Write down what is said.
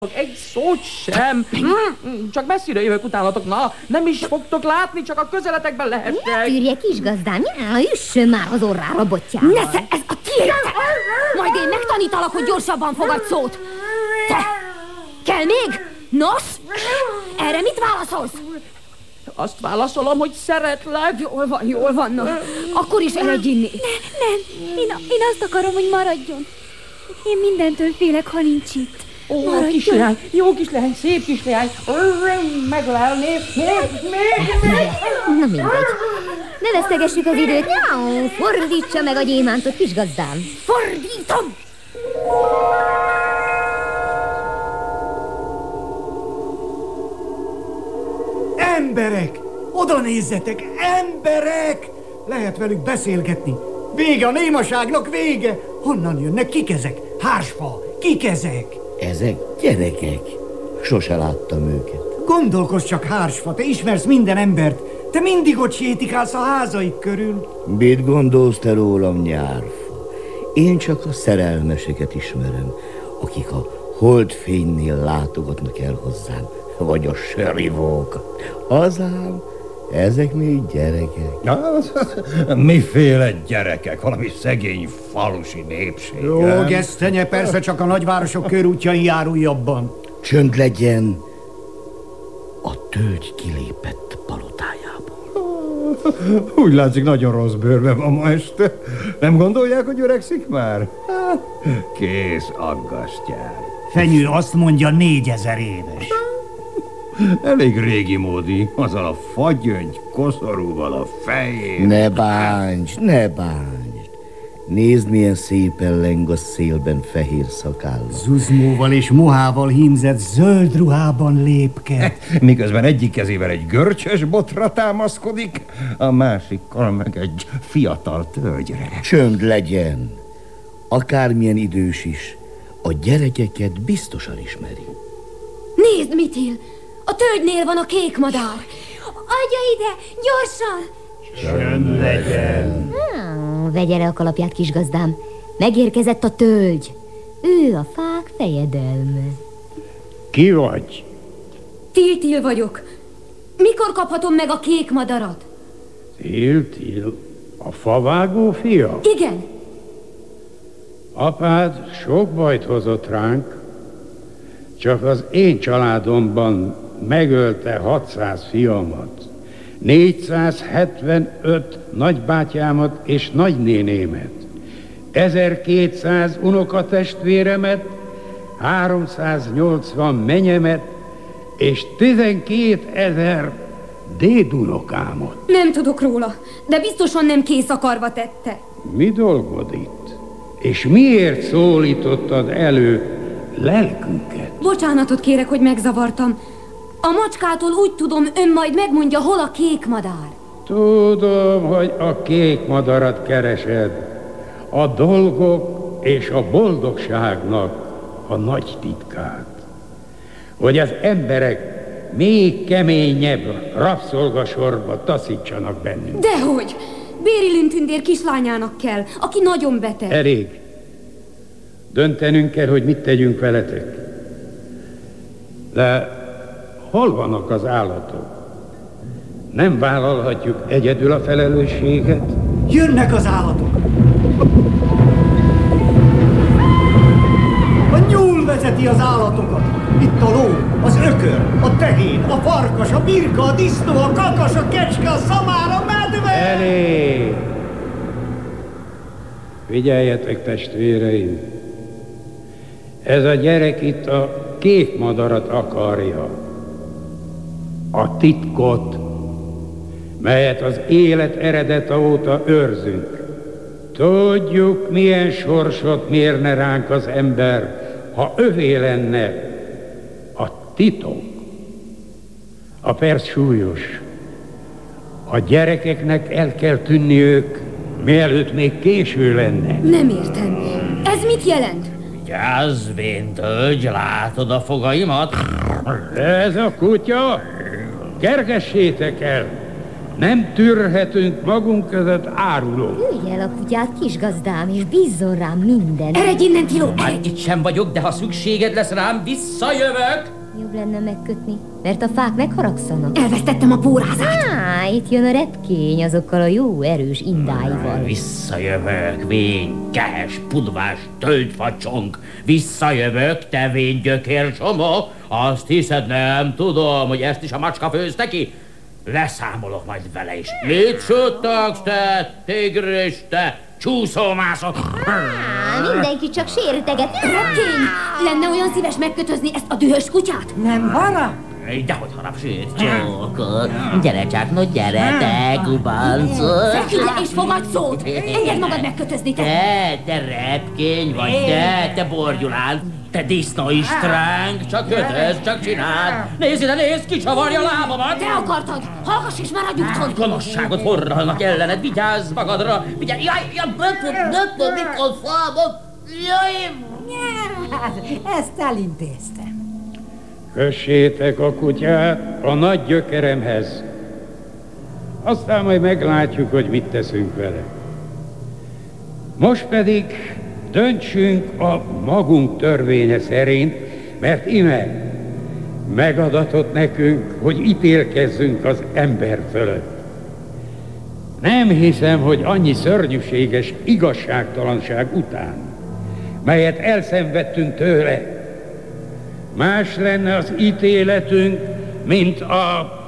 Egy szót sem. Csak messzire jövök utánatok. Na, nem is fogtok látni, csak a közeletekben lehettek. Tűrje, kisgazdám, üssön már az orrára bottyával. Nesze, ez a tiéd! Majd én megtanítalak, hogy gyorsabban fogadj szót. Te! Kell még? Nos? Erre mit válaszolsz? Azt válaszolom, hogy szeretlek. Jól van, no. Akkor is eredj inni. Nem, én azt akarom, hogy maradjon. Én mindentől félek, ha nincs itt. Ó, kislány, jó kislány, szép kislány. Meglelni. Na mindegy. Ne vesztegessük az időt. Jau, fordítsa meg a gyémántot, kisgazdám. Fordítom! Emberek! Oda nézzetek! Emberek! Lehet velük beszélgetni. Vége a némaságnak, vége! Honnan jönnek? Kik ezek? Hársfa! Kik ezek? Ezek gyerekek. Sose láttam őket. Gondolkozz csak, Hársfa, te ismersz minden embert. Te mindig ott sétikálsz a házaik körül. Mit gondolsz te rólam, nyárfa? Én csak a szerelmeseket ismerem, akik a holdfénynél látogatnak el hozzám, vagy a sörivókat. Azám, ezek még gyerekek. Miféle gyerekek? Valami szegény falusi népség. Jó, gesztenye, persze csak a nagyvárosok körútjain járul jobban. Csönd legyen. A tölgy kilépett palotájából. Úgy látszik, nagyon rossz bőrben van ma este. Nem gondolják, hogy öregszik már? Kész, aggasztjál. Fenyő azt mondja, 4000 éves. Elég régi módi, azzal a fagyöngy koszorúval a fején. Ne bántsd, ne bántsd. Nézd, milyen szépen leng a szélben fehér szakálla. Zuzmóval és mohával hímzett zöld ruhában lépked. Miközben egyik kezével egy görcsös botra támaszkodik, a másikkal meg egy fiatal tölgyre. Csönd legyen. Akármilyen idős is, a gyerekeket biztosan ismeri. Nézd, Mitil! A tölgynél van a kék madár. Adja ide, gyorsan! Csönd legyen. Vegye le a kalapját, kisgazdám. Megérkezett a tölgy. Ő a fák fejedelme. Ki vagy? Til vagyok. Mikor kaphatom meg a kék madarat? Til, a favágó fia? Igen. Apád sok bajt hozott ránk, csak az én családomban megölte 600 fiamat, 475 nagybátyámat és nagynénémet, 1200 unokatestvéremet, 380 menyemet és 12 000 dédunokámat. Nem tudok róla, de biztosan nem kész akarva tette. Mi dolgod itt? És miért szólítottad elő lelkünket? Bocsánatot kérek, hogy megzavartam. A macskától úgy tudom, ön majd megmondja, hol a kék madár. Tudom, hogy a kék madarat keresed. A dolgok és a boldogságnak a nagy titkát. Hogy az emberek még keményebb rabszolgasorba taszítsanak bennünk. Dehogy! Bérilyn tündér kislányának kell, aki nagyon beteg. Elég. Döntenünk kell, hogy mit tegyünk veletek. De hol vannak az állatok? Nem vállalhatjuk egyedül a felelősséget? Jönnek az állatok! A nyúl vezeti az állatokat! Itt a ló, az ökör, a tehén, a farkas, a birka, a disznó, a kakas, a kecske, a szamár, a medve! Elég! Figyeljetek, testvéreim! Ez a gyerek itt a kék madarat akarja. A titkot, melyet az élet eredete óta őrzünk. Tudjuk, milyen sorsot mérne ránk az ember, ha övé lenne a titok. A perc súlyos. A gyerekeknek el kell tűnniük, mielőtt még késő lenne. Nem értem. Ez mit jelent? Vigyázz, vén tölgy, látod a fogaimat? Ez a kutya? Kergessétek el! Nem tűrhetünk magunk között árulók. Ülj el a kutyát, kisgazdám, és bízzon rám minden. Eredj innen, Tiló! Már itt sem vagyok, de ha szükséged lesz rám, visszajövök! Jobb lenne megkötni, mert a fák megharagszanak. Elvesztettem a pórázát. Itt jön a repkény azokkal a jó erős indáival. Visszajövök, vény, kehes, pudvás, tölgyfacsonk. Visszajövök, te vény gyökércsomó. Azt hiszed, nem tudom, hogy ezt is a macska főzte ki? Leszámolok majd vele is. Mit suttogsz te, tigris, te, csúszómászok? Mindenki csak sérteget. Repkény! Lenne olyan szíves megkötözni ezt a dühös kutyát? Nem harag? Dehogy harap, sőt, csókol. Gyere csak, no gyere, te kubancos. Feküdj le és fogadj szót! Engedd magad megkötözni, te! Te repkény vagy, te borgyulán, te disznóistránk, csak kötöz, csak csináld. Nézd ide, nézd, kicsavarja a lábamat. Te akartad! Hallgass és már a nyugton! Gonoszságot forralnak ellened, vigyázz magadra! Vigyázz! Jaj, mikor számot, jaj! Ezt elintéztem. Kössétek a kutyát a nagy gyökeremhez. Aztán majd meglátjuk, hogy mit teszünk vele. Most pedig döntsünk a magunk törvénye szerint, mert ime megadatott nekünk, hogy ítélkezzünk az ember fölött. Nem hiszem, hogy annyi szörnyűséges igazságtalanság után, melyet elszenvedtünk tőle, más lenne az ítéletünk, mint a